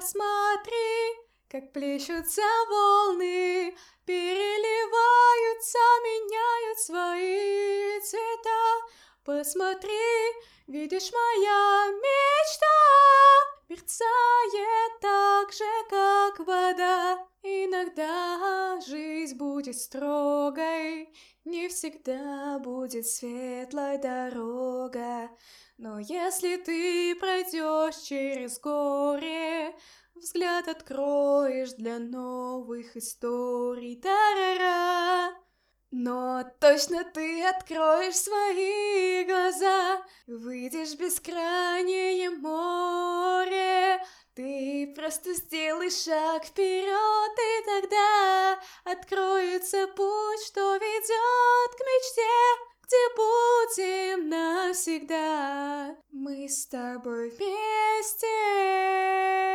Посмотри, как плещутся волны, переливаются, меняют свои цвета. Посмотри, видишь, моя мечта мерцает так же, как вода. Иногда жизнь будет строгой, не всегда будет светлой дорога. Но если ты пройдешь через горе, взгляд откроешь для новых историй. Тарара! Но точно ты откроешь свои глаза, выйдешь в бескрайнее море. Ты просто сделай шаг вперед, и тогда откроется путь, что ведет к мечте, где будем навсегда мы с тобой вместе.